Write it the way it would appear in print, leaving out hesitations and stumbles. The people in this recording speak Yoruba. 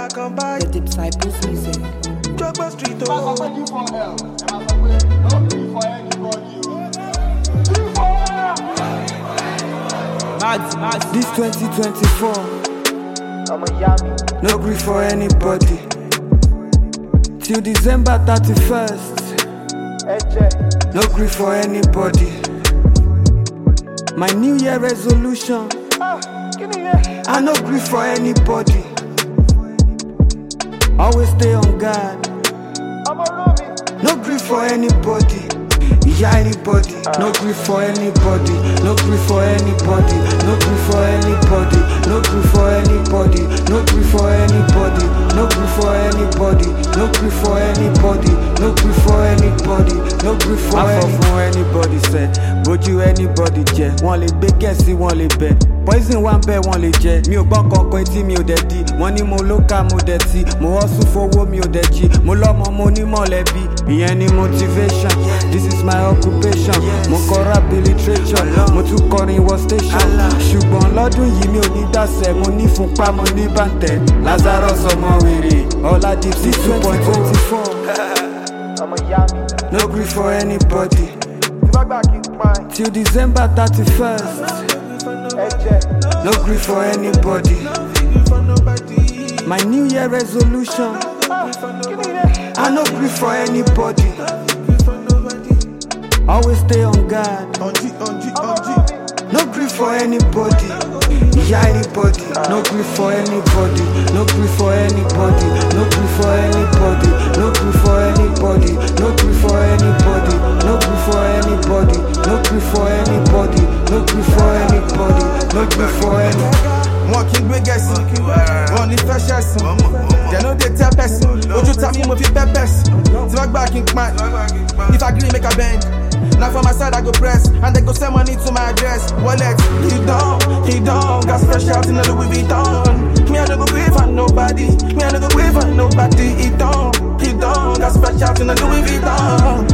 The Disciples music. Jogba Street, oh. Don't be for anybody. Max. This 2024, I'm a yummy. no grief for anybody. Till December 31st, no grief for anybody. My New Year resolution, I no grief for anybody. Always stay on guard. No grief for anybody. Yeah, anybody. No grief for anybody. No grief for anybody. No grief for anybody. No grief for anybody. No grief for anybody. No grief for anybody. No grief for anybody. No grief for anybody. No grief for anybody. Say, would you anybody jẹ? Wọ́n lè gbé gẹ̀ẹ́sì, wọ́n lè bẹ̀. Poison wà ń bẹ̀, wọ́n lè jẹ. Mi ò gbọ́ kankan tí mi ò dẹ̀ di. Wọ́n ní mo lókà mo dẹ̀ ti. Mo hustle fowó mi ò dẹ̀ jí. Mo lọ́mọ mo ní mọ̀lẹ́bí. Ìyẹn ni motivation. This is my occupation. Mo kọ rap literature. Mo tún kọrin wọ station. Ṣùgbọ́n lọ́dún yìí mi ò ní dàsẹ̀. Mo ní fúnpá, mo ní bàǹtẹ̀. Lazarus ọmọ wèrè. Ọlá Dipsy 2.24. I'm a yummy. No grief for anybody. Till December 31st, no grief for anybody. My New Year resolution, I no grief for anybody. Always stay on guard. No grief for anybody. Yeah, anybody. No grief for anybody. No grief for anybody. No grief for anybody. No grief for anybody. No grief for anybody. No grief for anybody. No grief for anybody. No grief for anybody. No grief for anybody. One king we guess. One is fresh as they know they tell person. Would you tell me if you peppers? Talk back in man. If I agree, make a bend. Now from my side I go press, and they go send money to my address. Wallet, he don't, got fresh out in the Louis Vuitton. Me I don't go wait for nobody, me I don't go wait for nobody. He don't, got fresh out in the Louis Vuitton.